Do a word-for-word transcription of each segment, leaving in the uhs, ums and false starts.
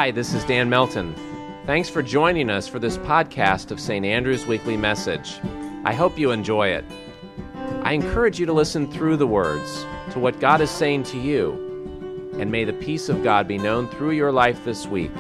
Hi, this is Dan Melton. Thanks for joining us for this podcast of Saint Andrew's Weekly Message. I hope you enjoy it. I encourage you to listen through the words to what God is saying to you, and may the peace of God be known through your life this week.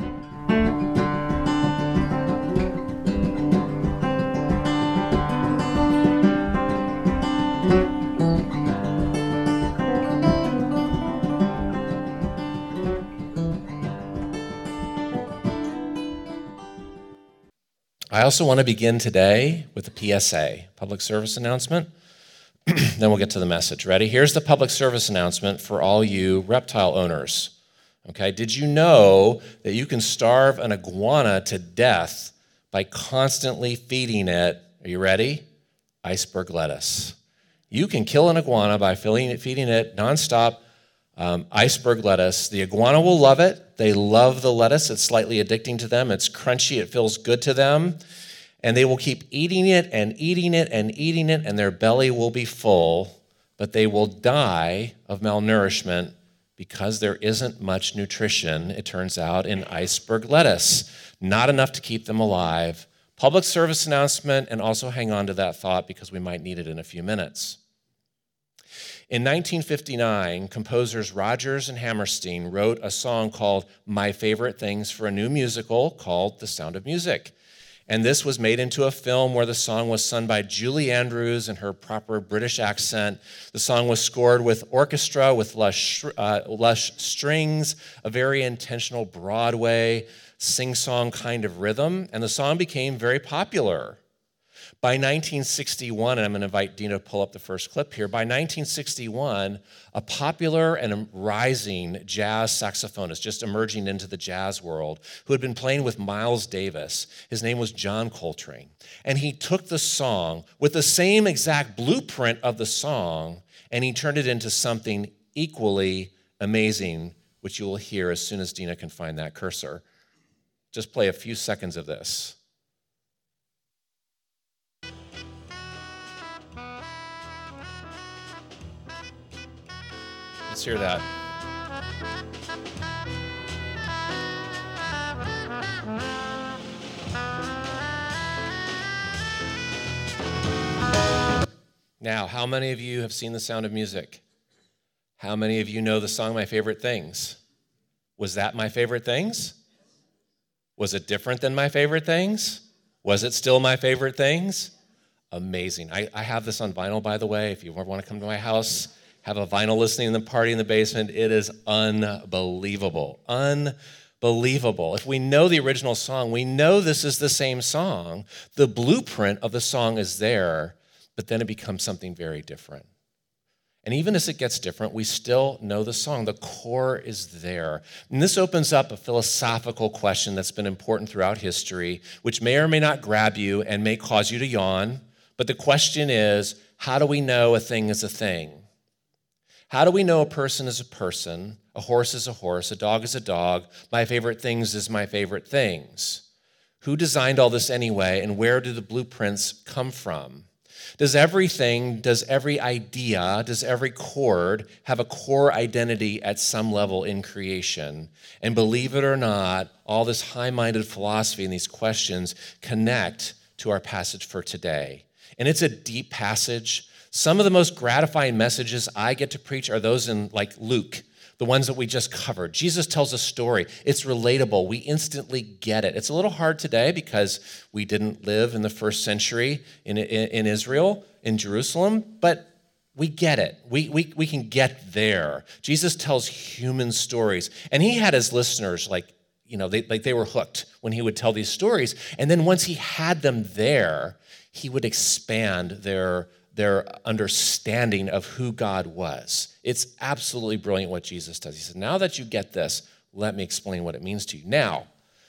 I also want to begin today with a P S A, public service announcement. Then we'll get to the message. Ready? Here's the public service announcement for all you reptile owners. Okay, did you know that you can starve an iguana to death by constantly feeding it, are you ready? Iceberg lettuce. You can kill an iguana by feeding it, feeding it nonstop um, iceberg lettuce. The iguana will love it. They love the lettuce. It's slightly addicting to them. It's crunchy. It feels good to them. And they will keep eating it and eating it and eating it, and their belly will be full, but they will die of malnourishment because there isn't much nutrition, it turns out, in iceberg lettuce. Not enough to keep them alive. Public service announcement, and also hang on to that thought because we might need it in a few minutes. In nineteen fifty-nine, composers Rodgers and Hammerstein wrote a song called My Favorite Things for a new musical called The Sound of Music. And this was made into a film where the song was sung by Julie Andrews in her proper British accent. The song was scored with orchestra, with lush, uh, lush strings, a very intentional Broadway sing-song kind of rhythm, and the song became very popular. By nineteen sixty-one, and I'm going to invite Dina to pull up the first clip here, by nineteen sixty-one, a popular and rising jazz saxophonist, just emerging into the jazz world, who had been playing with Miles Davis, his name was John Coltrane, and he took the song with the same exact blueprint of the song, and he turned it into something equally amazing, which you will hear as soon as Dina can find that cursor. Just play a few seconds of this. Let's hear that. Now, how many of you have seen The Sound of Music? How many of you know the song My Favorite Things? Was that My Favorite Things? Was it different than My Favorite Things? Was it still My Favorite Things? Amazing. I, I have this on vinyl, by the way, if you ever want to come to my house. Have a vinyl listening in the party in the basement. It is unbelievable. Unbelievable. If we know the original song, we know this is the same song. The blueprint of the song is there, but then it becomes something very different. And even as it gets different, we still know the song. The core is there. And this opens up a philosophical question that's been important throughout history, which may or may not grab you and may cause you to yawn. But the question is, how do we know a thing is a thing? How do we know a person is a person, a horse is a horse, a dog is a dog, my favorite things is my favorite things? Who designed all this anyway, and where do the blueprints come from? Does everything, does every idea, does every chord have a core identity at some level in creation? And believe it or not, all this high-minded philosophy and these questions connect to our passage for today. And it's a deep passage. Some of the most gratifying messages I get to preach are those in like Luke, the ones that we just covered. Jesus tells a story. It's relatable. We instantly get it. It's a little hard today because we didn't live in the first century in, in, in Israel, in Jerusalem, but we get it. We, we, we can get there. Jesus tells human stories, and he had his listeners like, you know, they, like they were hooked when he would tell these stories. And then once he had them there, he would expand their their understanding of who God was. It's absolutely brilliant what Jesus does. He said, now that you get this, let me explain what it means to you. Now,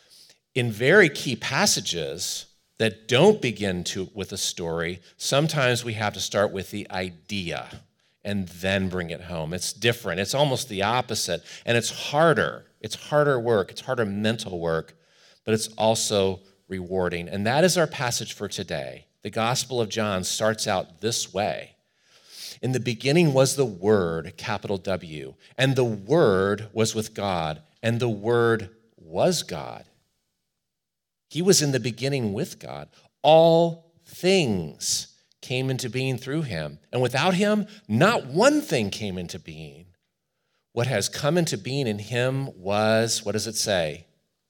in very key passages that don't begin to with a story, sometimes we have to start with the idea and then bring it home. It's different. It's almost the opposite. And it's harder. It's harder work. It's harder mental work, but it's also rewarding. And that is our passage for today. The Gospel of John starts out this way. In the beginning was the Word, capital W, and the Word was with God, and the Word was God. He was in the beginning with God. All things came into being through him. And without him, not one thing came into being. What has come into being in him was, what does it say?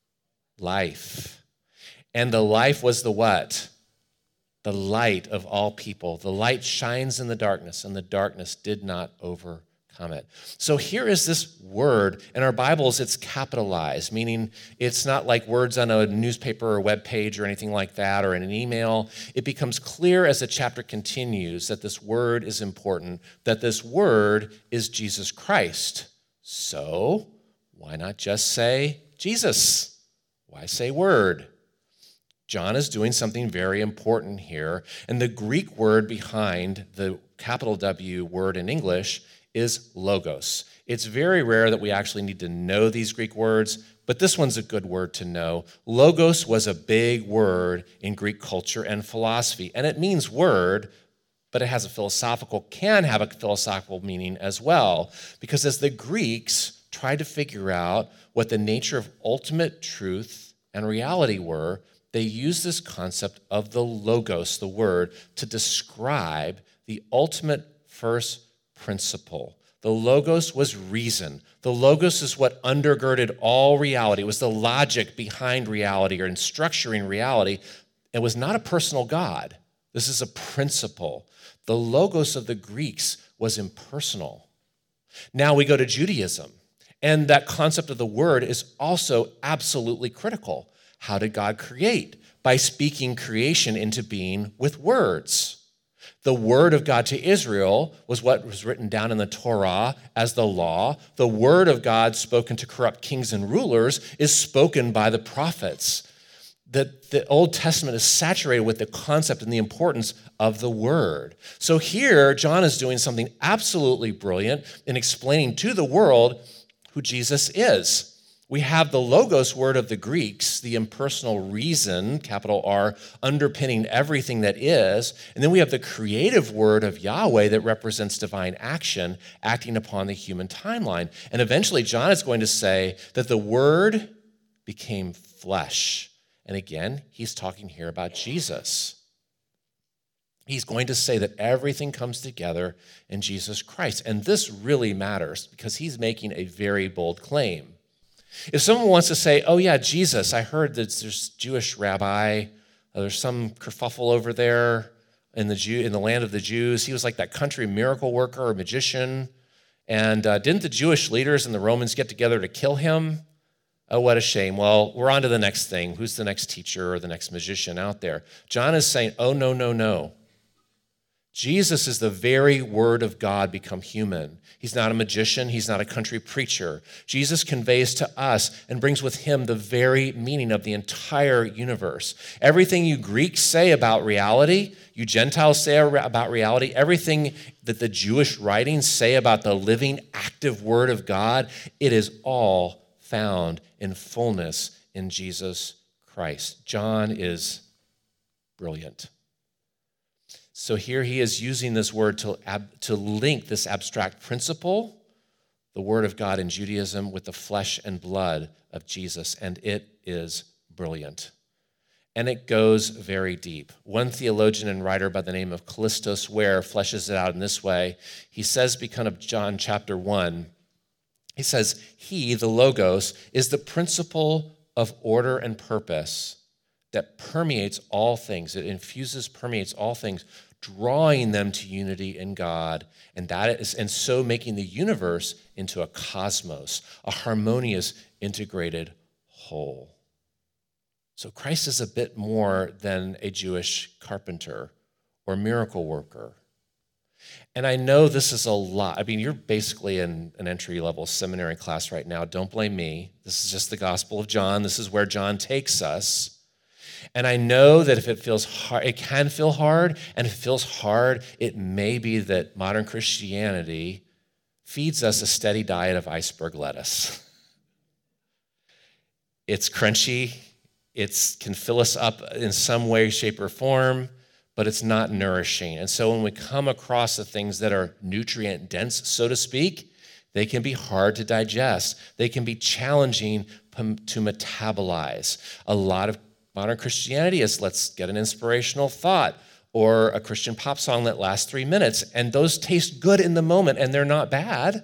Life. And the life was the what? The light of all people. The light shines in the darkness, and the darkness did not overcome it. So here is this word. In our Bibles, it's capitalized, meaning it's not like words on a newspaper or web page or anything like that, or in an email. It becomes clear as the chapter continues that this word is important, that this word is Jesus Christ. So why not just say Jesus? Why say word? John is doing something very important here, and the Greek word behind the capital W word in English is logos. It's very rare that we actually need to know these Greek words, but this one's a good word to know. Logos was a big word in Greek culture and philosophy, and it means word, but it has a philosophical, can have a philosophical meaning as well, because as the Greeks tried to figure out what the nature of ultimate truth and reality were, they used this concept of the logos, the word, to describe the ultimate first principle. The logos was reason. The logos is what undergirded all reality. It was the logic behind reality or in structuring reality. It was not a personal God. This is a principle. The logos of the Greeks was impersonal. Now we go to Judaism, and that concept of the word is also absolutely critical. How did God create? By speaking creation into being with words. The word of God to Israel was what was written down in the Torah as the law. The word of God spoken to corrupt kings and rulers is spoken by the prophets. The, the Old Testament is saturated with the concept and the importance of the word. So here, John is doing something absolutely brilliant in explaining to the world who Jesus is. We have the logos word of the Greeks, the impersonal reason, capital R, underpinning everything that is. And then we have the creative word of Yahweh that represents divine action, acting upon the human timeline. And eventually, John is going to say that the word became flesh. And again, he's talking here about Jesus. He's going to say that everything comes together in Jesus Christ. And this really matters because he's making a very bold claim. If someone wants to say, oh yeah, Jesus, I heard that there's a Jewish rabbi, there's some kerfuffle over there in the Jew, in the land of the Jews. He was like that country miracle worker or magician. And uh, didn't the Jewish leaders and the Romans get together to kill him? Oh, what a shame. Well, we're on to the next thing. Who's the next teacher or the next magician out there? John is saying, oh, no, no, no. Jesus is the very word of God become human. He's not a magician. He's not a country preacher. Jesus conveys to us and brings with him the very meaning of the entire universe. Everything you Greeks say about reality, you Gentiles say about reality, everything that the Jewish writings say about the living, active word of God, it is all found in fullness in Jesus Christ. John is brilliant. So here he is using this word to, ab, to link this abstract principle, the word of God in Judaism, with the flesh and blood of Jesus, and it is brilliant. And it goes very deep. One theologian and writer by the name of Callistus Ware fleshes it out in this way. He says, because of John chapter one, he says, he, the Logos, is the principle of order and purpose that permeates all things. It infuses, permeates all things, drawing them to unity in God, and that is, and so making the universe into a cosmos, a harmonious, integrated whole. So Christ is a bit more than a Jewish carpenter or miracle worker. And I know this is a lot. I mean, you're basically in an entry-level seminary class right now. Don't blame me. This is just the Gospel of John. This is where John takes us. And I know that if it feels hard, it can feel hard, and if it feels hard, it may be that modern Christianity feeds us a steady diet of iceberg lettuce. It's crunchy, it can fill us up in some way, shape, or form, but it's not nourishing. And so when we come across the things that are nutrient dense, so to speak, they can be hard to digest. They can be challenging, to metabolize. A lot of modern Christianity is let's get an inspirational thought or a Christian pop song that lasts three minutes. And those taste good in the moment, and they're not bad.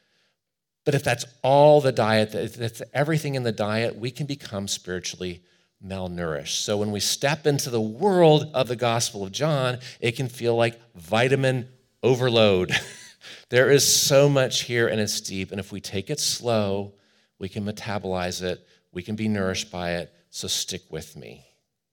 But if that's all the diet, if that's everything in the diet, we can become spiritually malnourished. So when we step into the world of the Gospel of John, it can feel like vitamin overload. There is so much here, and it's deep. And if we take it slow, we can metabolize it. We can be nourished by it. So stick with me.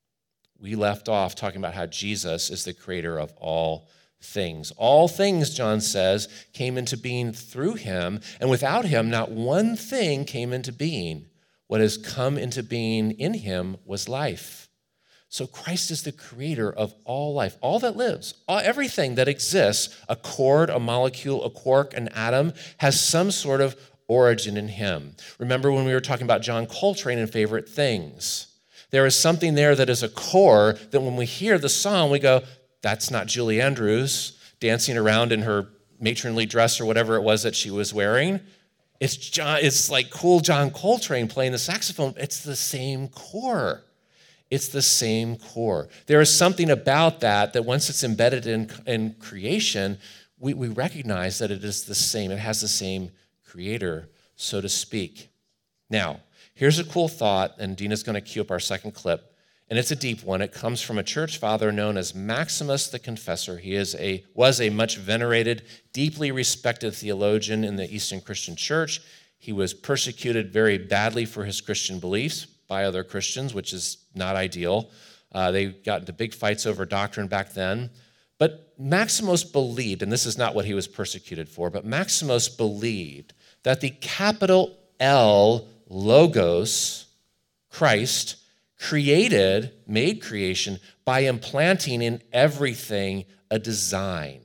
We left off talking about how Jesus is the creator of all things. All things, John says, came into being through him, and without him, not one thing came into being. What has come into being in him was life. So Christ is the creator of all life, all that lives, all, everything that exists, a chord, a molecule, a quark, an atom, has some sort of origin in him. Remember when we were talking about John Coltrane and favorite things? There is something there that is a core that when we hear the song, we go, that's not Julie Andrews dancing around in her matronly dress or whatever it was that she was wearing. It's John, it's like cool John Coltrane playing the saxophone. It's the same core. It's the same core. There is something about that that once it's embedded in, in creation, we, we recognize that it is the same. It has the same creator, so to speak. Now, here's a cool thought, and Dina's going to cue up our second clip. And it's a deep one. It comes from a church father known as Maximus the Confessor. He is a was a much venerated, deeply respected theologian in the Eastern Christian Church. He was persecuted very badly for his Christian beliefs by other Christians, which is not ideal. Uh, they got into big fights over doctrine back then. But Maximus believed, and this is not what he was persecuted for, but Maximus believed that the capital L Logos, Christ, created, made creation by implanting in everything a design,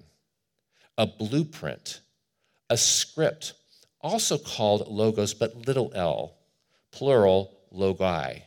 a blueprint, a script, also called logos, but little l, plural logi.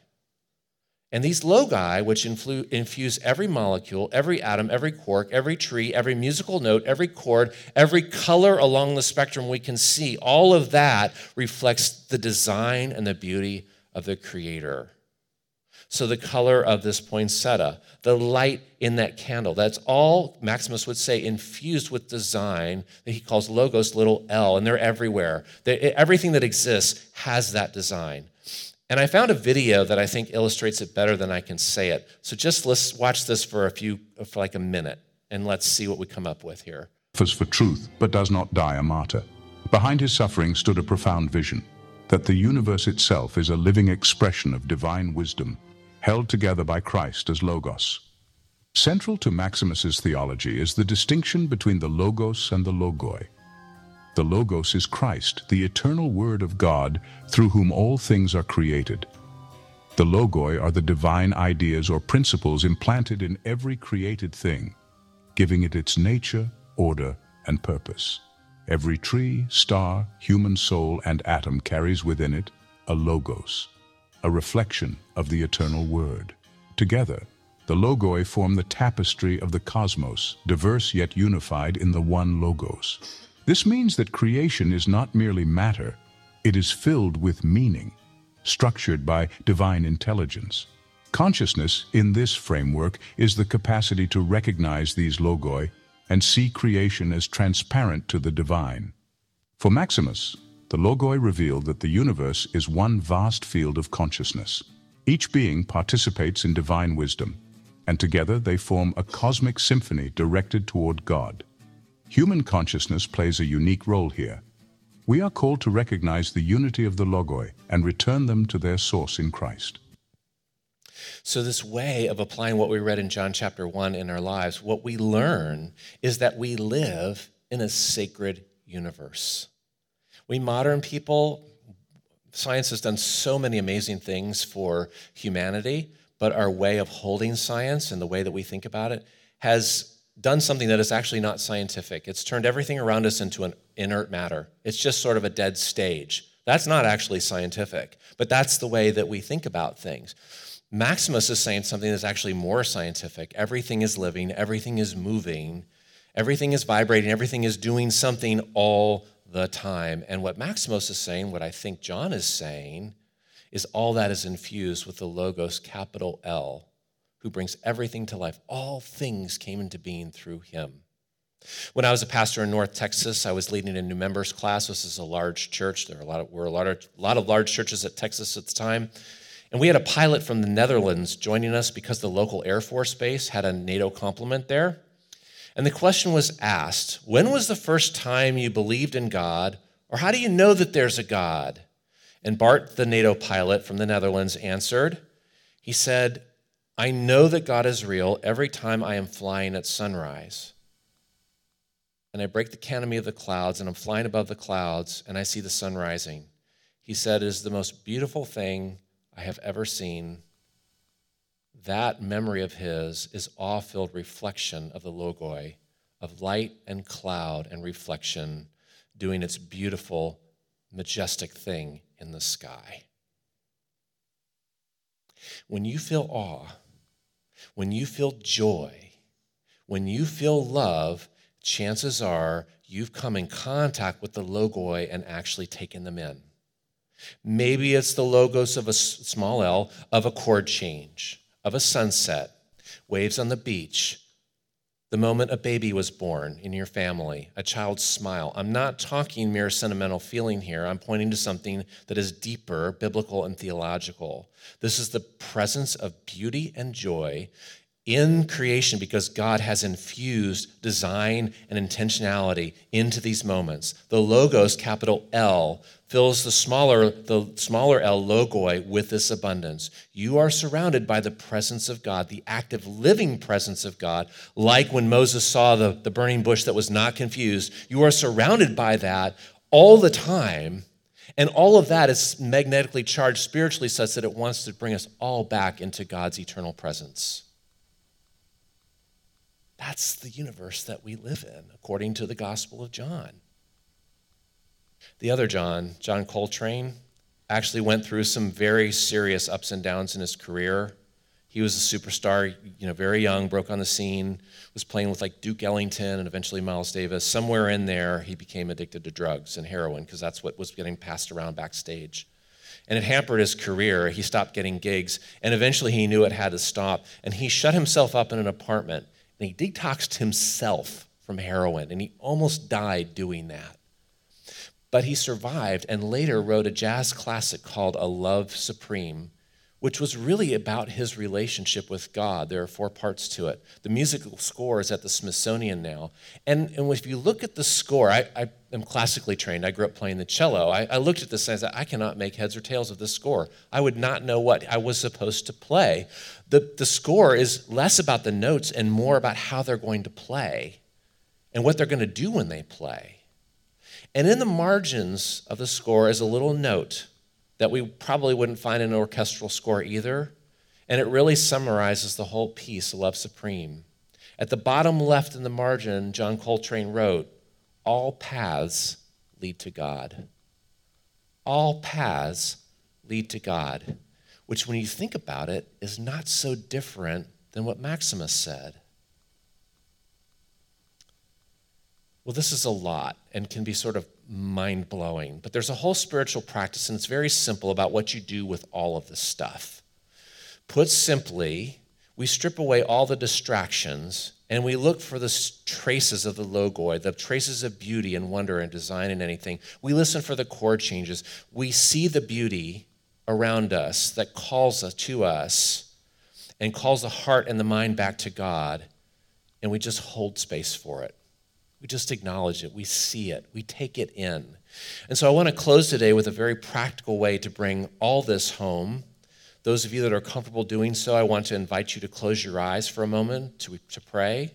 And these logi, which influ- infuse every molecule, every atom, every quark, every tree, every musical note, every chord, every color along the spectrum we can see, all of that reflects the design and the beauty of the Creator. So the color of this poinsettia, the light in that candle, that's all, Maximus would say, infused with design that he calls logos, little l, and they're everywhere. They, everything that exists has that design. And I found a video that I think illustrates it better than I can say it. So just let's watch this for a few, for like a minute, and let's see what we come up with here. Suffers for truth, but does not die a martyr. Behind his suffering stood a profound vision, that the universe itself is a living expression of divine wisdom, held together by Christ as Logos. Central to Maximus's theology is the distinction between the Logos and the Logoi. The Logos is Christ, the eternal Word of God, through whom all things are created. The Logoi are the divine ideas or principles implanted in every created thing, giving it its nature, order, and purpose. Every tree, star, human soul, and atom carries within it a Logos, a reflection of the eternal Word. Together, the Logoi form the tapestry of the cosmos, diverse yet unified in the one Logos. This means that creation is not merely matter, it is filled with meaning, structured by divine intelligence. Consciousness, in this framework, is the capacity to recognize these Logoi and see creation as transparent to the divine. For Maximus, the Logoi revealed that the universe is one vast field of consciousness. Each being participates in divine wisdom, and together they form a cosmic symphony directed toward God. Human consciousness plays a unique role here. We are called to recognize the unity of the Logoi and return them to their source in Christ. So this way of applying what we read in John chapter one in our lives, what we learn is that we live in a sacred universe. We modern people, science has done so many amazing things for humanity, but our way of holding science and the way that we think about it has done something that is actually not scientific. It's turned everything around us into an inert matter. It's just sort of a dead stage. That's not actually scientific, but that's the way that we think about things. Maximus is saying something that's actually more scientific. Everything is living, everything is moving, everything is vibrating, everything is doing something all the time. And what Maximus is saying, what I think John is saying, is all that is infused with the Logos, capital L, who brings everything to life. All things came into being through him. When I was a pastor in North Texas, I was leading a new members class. This is a large church. There were a lot of, were a lot of, a lot of large churches at Texas at the time. And we had a pilot from the Netherlands joining us because the local Air Force base had a NATO complement there. And the question was asked, when was the first time you believed in God, or how do you know that there's a God? And Bart, the NATO pilot from the Netherlands, answered. He said, I know that God is real every time I am flying at sunrise. And I break the canopy of the clouds, and I'm flying above the clouds, and I see the sun rising. He said, it is the most beautiful thing I have ever seen. That memory of his is awe-filled reflection of the Logoi, of light and cloud and reflection doing its beautiful, majestic thing in the sky. When you feel awe, when you feel joy, when you feel love, chances are you've come in contact with the Logoi and actually taken them in. Maybe it's the logos of a small L, of a chord change, of a sunset, waves on the beach, the moment a baby was born in your family, a child's smile. I'm not talking mere sentimental feeling here. I'm pointing to something that is deeper, biblical and theological. This is the presence of beauty and joy in creation because God has infused design and intentionality into these moments. The Logos, capital L, fills the smaller, the smaller L, Logoi, with this abundance. You are surrounded by the presence of God, the active living presence of God, like when Moses saw the, the burning bush that was not confused. You are surrounded by that all the time, and all of that is magnetically charged spiritually such that it wants to bring us all back into God's eternal presence. That's the universe that we live in, according to the Gospel of John. The other John, John Coltrane, actually went through some very serious ups and downs in his career. He was a superstar, you know, very young, broke on the scene, was playing with like Duke Ellington and eventually Miles Davis. Somewhere in there, he became addicted to drugs and heroin because that's what was getting passed around backstage. And it hampered his career. He stopped getting gigs, and eventually he knew it had to stop, and he shut himself up in an apartment. And he detoxed himself from heroin, and he almost died doing that. But he survived and later wrote a jazz classic called A Love Supreme, which was really about his relationship with God. There are four parts to it. The musical score is at the Smithsonian now. And, and if you look at the score, I, I am classically trained. I grew up playing the cello. I, I looked at this and I said, I cannot make heads or tails of this score. I would not know what I was supposed to play. The, the score is less about the notes and more about how they're going to play and what they're going to do when they play. And in the margins of the score is a little note that we probably wouldn't find in an orchestral score either, and it really summarizes the whole piece, Love Supreme. At the bottom left in the margin, John Coltrane wrote, all paths lead to God. All paths lead to God, which when you think about it is not so different than what Maximus said. Well, this is a lot and can be sort of mind-blowing, but there's a whole spiritual practice, and it's very simple about what you do with all of this stuff. Put simply, we strip away all the distractions, and we look for the traces of the Logoi, the traces of beauty and wonder and design in anything. We listen for the chord changes. We see the beauty around us that calls us to us and calls the heart and the mind back to God, and we just hold space for it. We just acknowledge it. We see it. We take it in. And so I want to close today with a very practical way to bring all this home. Those of you that are comfortable doing so, I want to invite you to close your eyes for a moment to, to pray.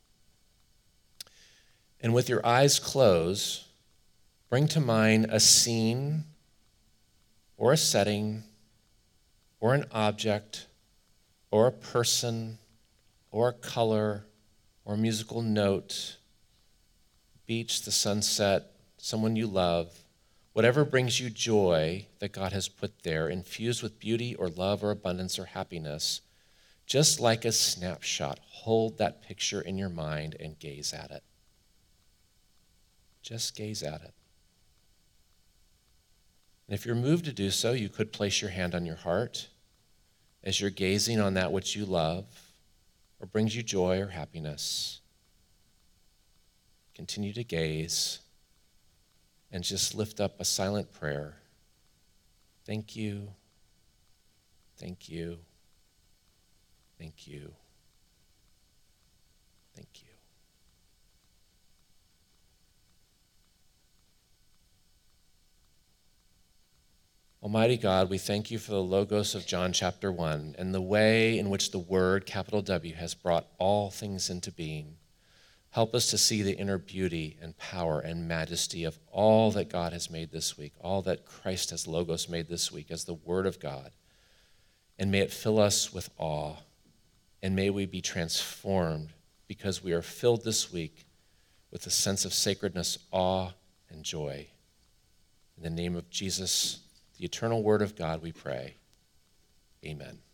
And with your eyes closed, bring to mind a scene or a setting or an object or a person or a color or a musical note, beach, the sunset, someone you love, whatever brings you joy that God has put there, infused with beauty or love or abundance or happiness, just like a snapshot, hold that picture in your mind and gaze at it. Just gaze at it. And if you're moved to do so, you could place your hand on your heart as you're gazing on that which you love or brings you joy or happiness. Continue to gaze and just lift up a silent prayer. Thank you. Thank you. Thank you. Thank you. Almighty God, we thank you for the Logos of John chapter one and the way in which the Word, capital W, has brought all things into being. Help us to see the inner beauty and power and majesty of all that God has made this week, all that Christ has Logos made this week as the Word of God. And may it fill us with awe, and may we be transformed because we are filled this week with a sense of sacredness, awe, and joy. In the name of Jesus, the eternal Word of God, we pray. Amen.